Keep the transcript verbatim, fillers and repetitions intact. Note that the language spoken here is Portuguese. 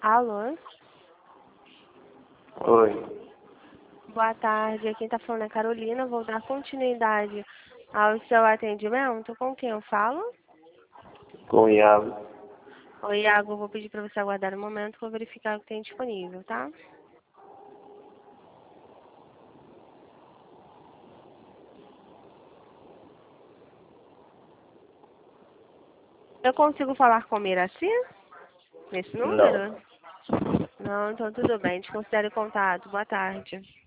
Alô? Oi. Boa tarde, quem tá falando é Carolina. Vou dar continuidade ao seu atendimento. Com quem eu falo? Com o Iago. Oi, Iago, vou pedir para você aguardar um momento que eu vou verificar o que tem disponível, tá? Eu consigo falar com Miraci? Nesse Não. número? Não, então tudo bem. Desconsidere o contato. Boa tarde.